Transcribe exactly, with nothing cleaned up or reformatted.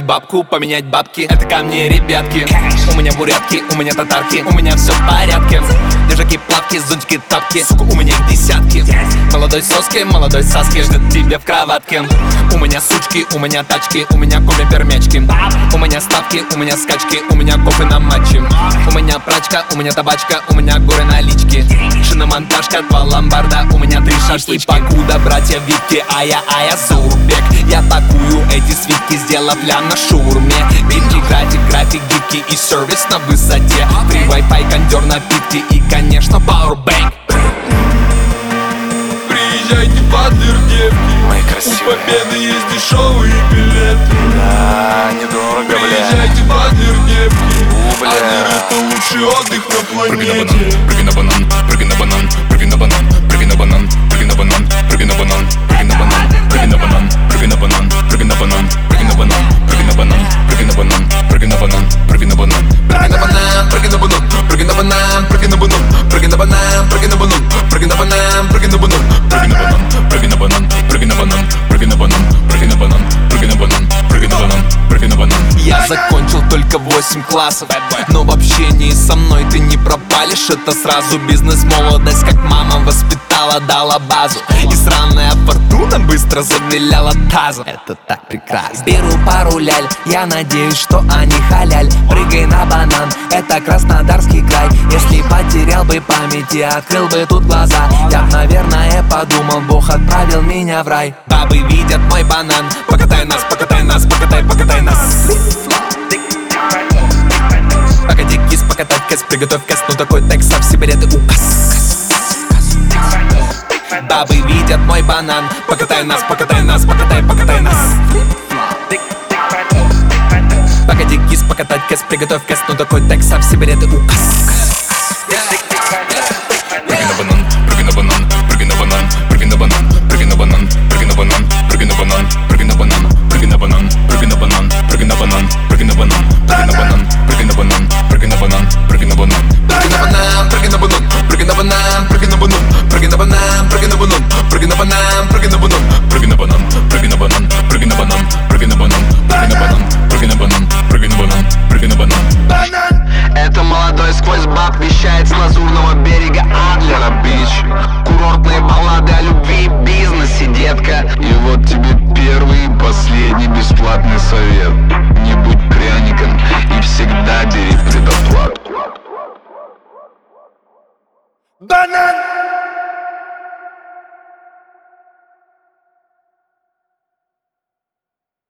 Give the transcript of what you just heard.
бабку, поменять бабки. Это ко мне, ребятки. У меня бурятки, у меня татарки, у меня все в порядке. Лежаки, плавки, зонтики, тапки, сука, у меня их десятки. Молодой соски, молодой Саски ждет тебя в кроватке. У меня сучки, у меня тачки, у меня коми-пермячки. У меня ставки, у меня скачки, у меня кофе на матче. У меня прачка, у меня табачка, у меня горы налички. Шиномонтажка, два ломбарда, у меня три шашлычки. Покуда, братья Вики, ая, ая, Зурбек. Я пакую эти свитки, сделав ля на шаурме. Битки, график, график, гибкий и сервис на высоте. Три Wi-Fi, кондер, напитки и, конечно, Powerbank. Приезжайте под девки, мои красивые. У Победы есть дешевые билеты. Да, недорого, бля. Приезжайте под девки, У, бля. Адыр — это лучший отдых на планете. Прыгай на банан, прыгай на банан, прыгай на банан, прыгай на банан, прыгай на банан, прыгай на банан, прыгай на банан, прыгай на банан, прыгай на банан, прыгай на банан, прыгай на банан, прыгай на банан, прыгай на банан, прыгай на банан, прыгай на банан, Прыгай на банан, прыгай на банан, прыгай на банан, прыгай на банан, прыгай на банан, прыгай на банан, прыгай на банан, прыгай на банан, прыгай на банан, прыгай на банан, прыгай на банан, прыгай на банан, прыгай на банан, прыгай на банан, прыгай на банан, прыгай на банан. Я закончил только восемь классов, но в общении со мной ты не пропалишь. Это сразу бизнес, молодость, как мама воспитала, дала базу. И сраная фортуна быстро замеляла тазом. Это так прекрасно. Беру пару ляль, я надеюсь, что они халяль. Прыгай на банан, это Краснодарский край. Если потерял бы память и открыл бы тут глаза, я б, наверное, подумал, Бог отправил меня в рай. Бабы видят мой банан, покатай нас, покатай нас, покатай, покатай нас. Погоди, кис, покатать кэс, приготовь кэс, ну такой текст, а в сигареты указ. Бабы видят мой банан, покатай нас, покатай нас, покатай, покатай нас. Погоди, кис, покатать кэс, приготовь кэс, ну такой текст, а в сигареты указ. Прыгай на банан, прыгай на банан, прыгай на банан, прыгай на банан, прыгай на банан, прыгай на банан, прыгай на банан, прыгай на банан, прыгай на банан, прыгай на банан, прыгай на банан, прыгай на банан, прыгай на банан, прыгай на банан, прыгай на банан, прыгай на банан, Прыгай на банан, прыгай на банан, прыгай на банан, прыгай на банан, прыгай на банан, прыгай на банан, прыгай на банан, прыгай на банан, прыгай на банан, прыгай на банан, прыгай на банан, прыгай на банан, прыгай на банан, прыгай на банан, прыгай на банан, прыгай на банан. Это молодой сквозь баб вещает с лазурного берега Адлера Бич. Курортные баллады о любви и бизнесе, детка. И вот тебе первый и последний бесплатный совет: не будь пряником и всегда бери предоплату. банан!